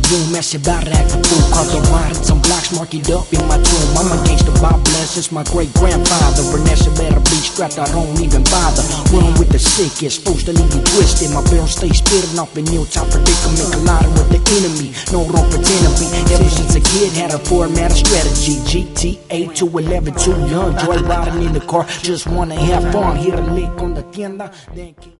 boom, ese barrack for fool. Cause the riding some blocks, mark it up in my tomb. I'm a gangster, Bob bless, it's my great-grandfather. Vanessa better be strapped, I don't even bother. Run with the sickest, supposed to leave you twisted. My barrel stay spitting off in Utah predicament. Colliding with the enemy, no, don't pretend to be. Ever since a kid, had a format of strategy. GTA 211, too young, joy riding in the car. Just wanna have fun, hit a lick on the tienda, then